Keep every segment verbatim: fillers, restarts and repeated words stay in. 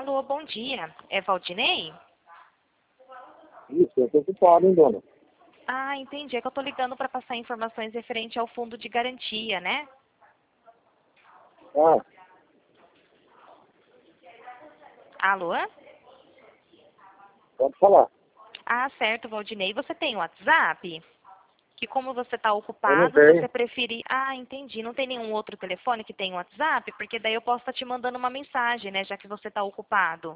Alô, bom dia. É Valdinei? Isso, eu estou ocupado, hein, dona? Ah, entendi. É que eu tô ligando para passar informações referente ao fundo de garantia, né? Ah, Alô? pode falar. Ah, certo, Valdinei. Você tem WhatsApp? Que como você está Eu não ocupado, se tenho. você preferir... Ah, entendi. Não tem nenhum outro telefone que tenha WhatsApp? Porque daí eu posso estar te mandando uma mensagem, né? Já que você está ocupado.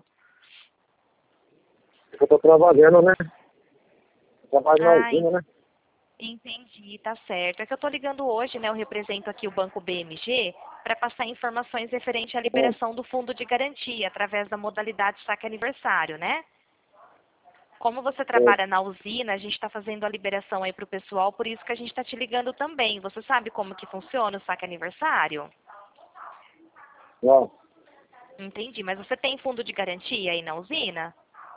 Eu estou trabalhando, né? Trabalho na Ah, usina, né? entendi, tá certo. É que eu estou ligando hoje, né? Eu represento aqui o Banco B M G para passar informações referente à Ah, liberação do fundo de garantia através da modalidade saque aniversário, né? Como você sei. trabalha na usina, a gente está fazendo a liberação aí para o pessoal, por isso que a gente está te ligando também. Você sabe como que funciona o saque aniversário? Não, Entendi, mas você tem fundo de garantia aí na usina?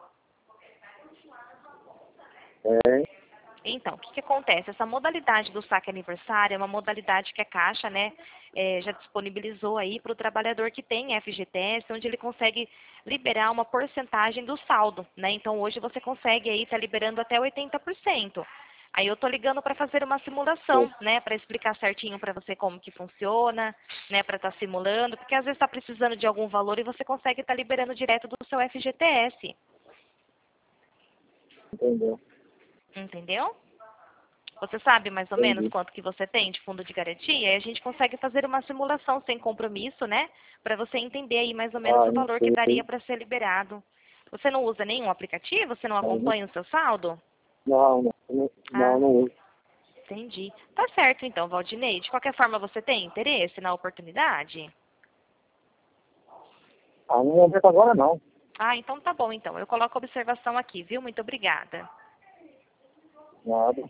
tem. Então, o que, que acontece? Essa modalidade do saque aniversário é uma modalidade que a Caixa, né, eh, já disponibilizou aí para o trabalhador que tem F G T S, onde ele consegue liberar uma porcentagem do saldo, né? Então, hoje você consegue aí estar liberando até oitenta por cento. Aí eu tô ligando para fazer uma simulação, Sei. né, para explicar certinho para você como que funciona, né, para estar simulando, porque às vezes está precisando de algum valor e você consegue estar liberando direto do seu F G T S, Entendeu? entendeu? Você sabe mais ou menos Entendi. quanto que você tem de fundo de garantia? E a gente consegue fazer uma simulação sem compromisso, né? Para você entender aí mais ou menos Ah, o não valor que daria sei. para ser liberado. Você não usa nenhum aplicativo? Você não Ah, Não, acompanha o seu saldo? não, não, não, não, Ah, não uso. entendi. Tá certo então, Valdinei. De qualquer forma, você tem interesse na oportunidade? Ah, no momento agora não. Ah, então tá bom então. Eu coloco a observação aqui, viu? Muito obrigada. Nada.